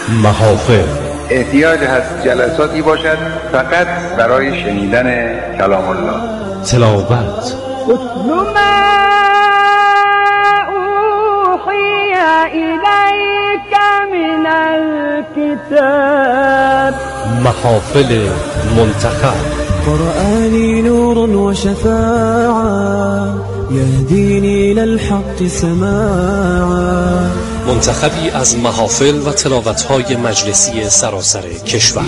محافل احتیاج هست جلساتی باشد فقط برای شنیدن کلام الله. تلاوت اتل ما اوحی الیک من الکتاب. محافل منتخب قرآني نور وشفاعة يهديني للحق سماعا. منتخبی از محافل و تلاوت‌های مجلسی سراسر کشور.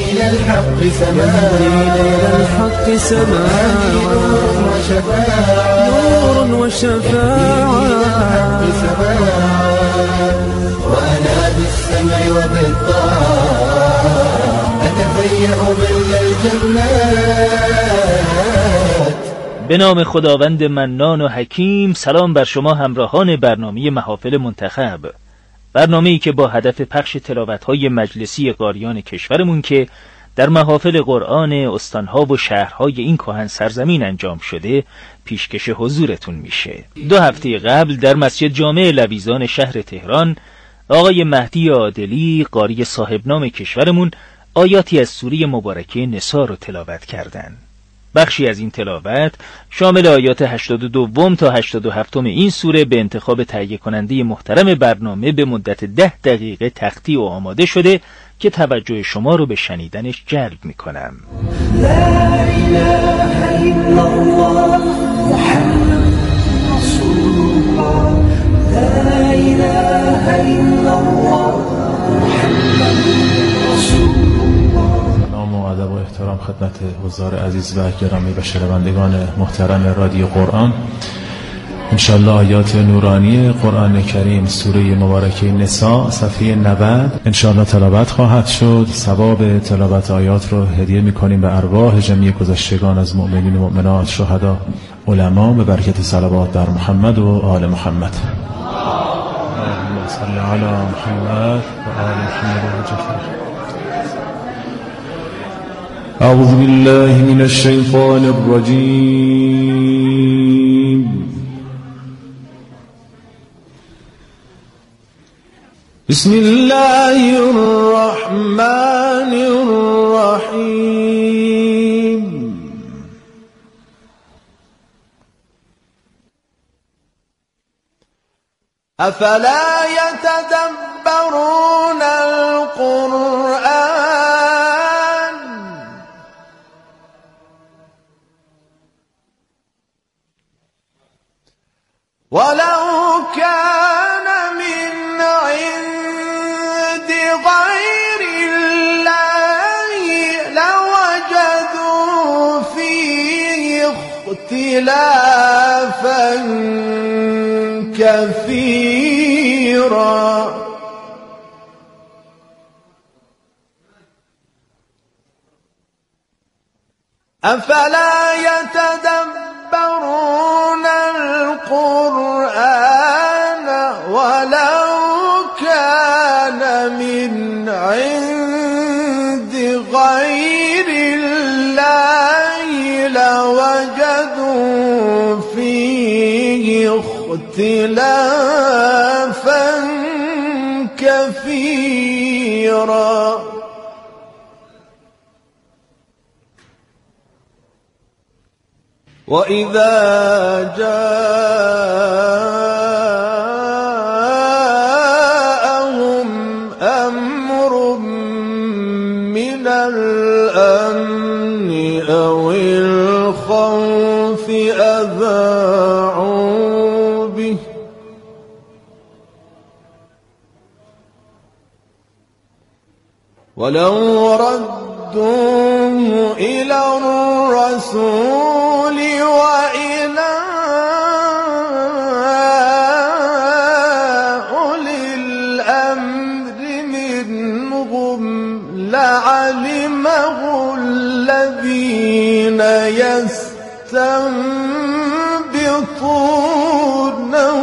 نور وشفاعة وأنا بالسمع وبالطاعة أتفيأ من الجنات. به نام خداوند منان و حکیم. سلام بر شما همراهان برنامه محافل منتخب، برنامه‌ای که با هدف پخش تلاوت‌های مجلسی قاریان کشورمون که در محافل قرآن استان‌ها و شهرهای این کهن سرزمین انجام شده پیشکش حضورتون میشه. 2 هفته قبل در مسجد جامع لویزان شهر تهران آقای مهدی عادلی قاری صاحب نام کشورمون آیاتی از سوره مبارکه نساء رو تلاوت کردند. بخشی از این تلاوت شامل آیات 82 تا 87 این سوره به انتخاب تهیه کننده محترم برنامه به مدت 10 دقیقه تختی و آماده شده که توجه شما رو به شنیدنش جلب میکنم. لا إله إلا الله محمد رسول الله. لا إله إلا الله محمد رسول الله. سلام و ادب و احترام خدمت حضار عزیز و گرامی و شنوندگان محترم رادیو قرآن. انشالله آیات نورانی قرآن کریم سوره مبارکه نساء صفحه 90 انشالله تلاوت خواهد شد. ثواب تلاوت آیات رو هدیه میکنیم به ارواح جمعی گذشتگان از مؤمنین و مؤمنات، شهدا، علما، به برکت صلوات در محمد و آل محمد. اللهم صل علی محمد و آل محمد و جفر. اعوذ بالله من الشیطان الرجیم. بسم الله الرحمن الرحیم. افلا يتدبرون القرآن ولو كان من عند غير الله لوجدوا فيه اختلافا كثيرا. أفلا يتدبرون القرآن ولو كان من عند غير الله لوجدوا فيه اختلافا كثيرا. وإذا جاءهم أمر من الأمن أو الخوف أذاعوا به ولو ردوه إلى الرسول وإلى أولي الأمر منهم لعلمه الذين يستنبطونه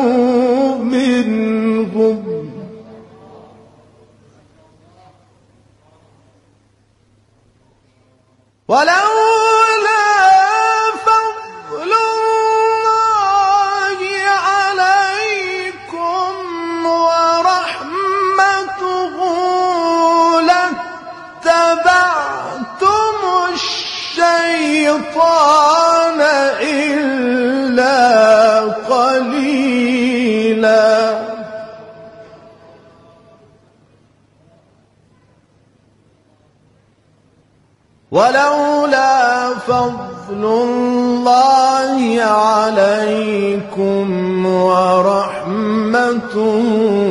منهم. ولولا قليلا ولولا فضل الله عليكم ورحمته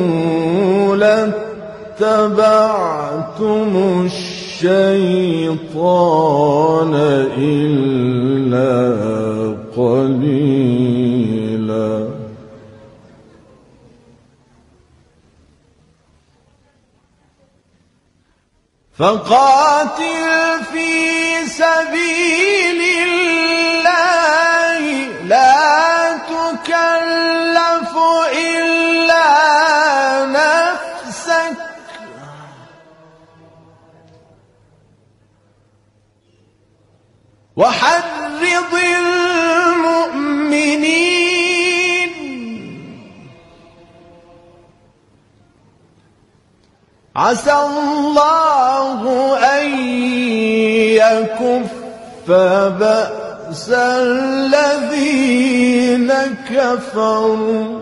لاتبعتم الشيطان إلا قليلا فقاتل في سبيل الله لا تكلف إلا نفسك وحرض المؤمنين عسى الله أن يكف بأس الذين كفروا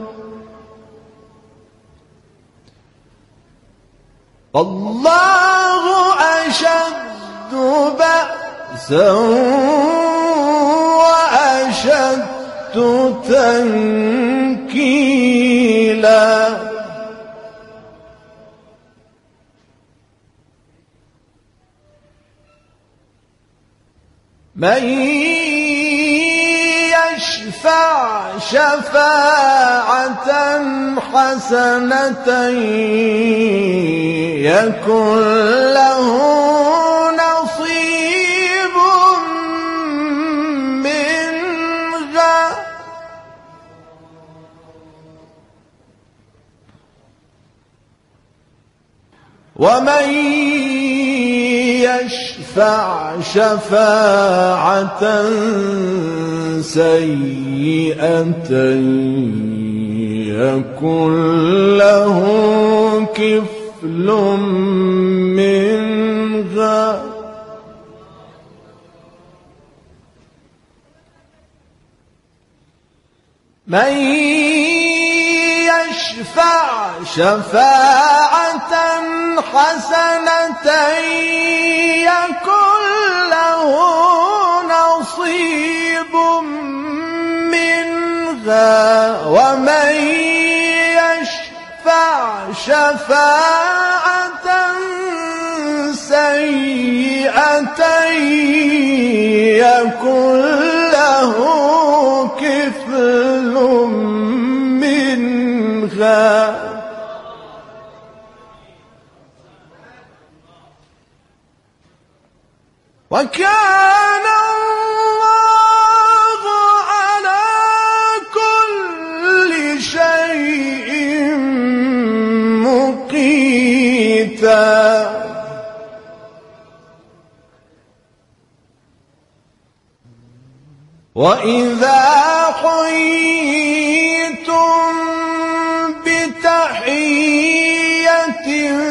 الله أشد بأسا وأشد تنكيلا من يشفع شفاعة حسنة يكن له نصيب منها ومن يشفع شفاعة سيئة يكن له كفل منها من يشفع شفاعة حسنة يكن له نصيب منها ومن يشفع شفاعة سيئة يكن له كفل منها وكان الله على كل شيء مقيتا وإذا حييتم بتحية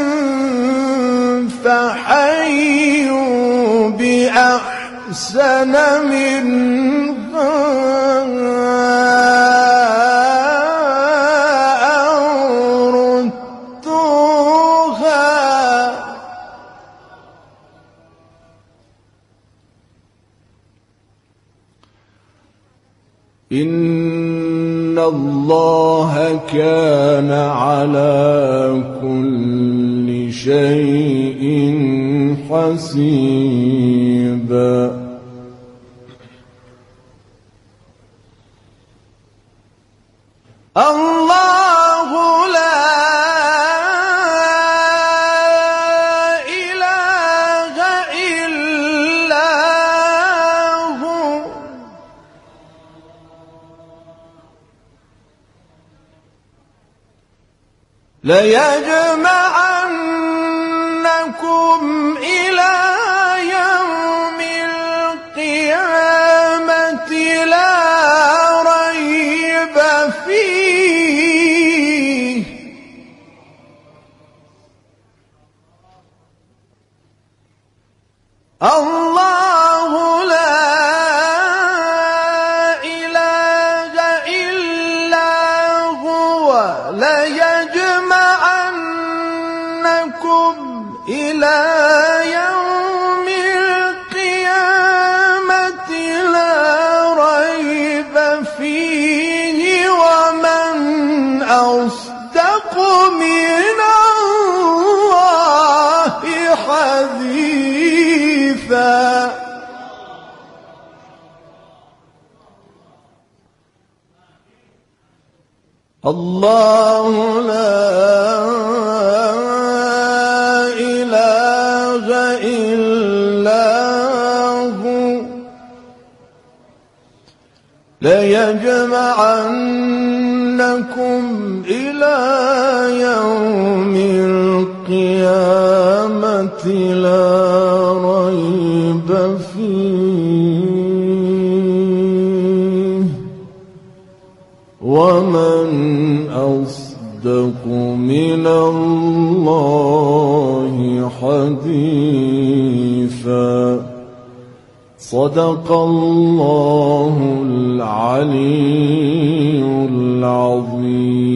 فحيوا بأحسن منها أو ردوها إن الله كان على كل شيء حسيبا الله لا إله إلا هو ليجمعنكم إلى يوم القيامة لا ريب فيه الله لا إله إلا الله لا إله إلا هو ليجمعنكم إلى يوم القيامة لا ريب فيه ومن أصدق من الله حديثا صدق الله العلي العظيم.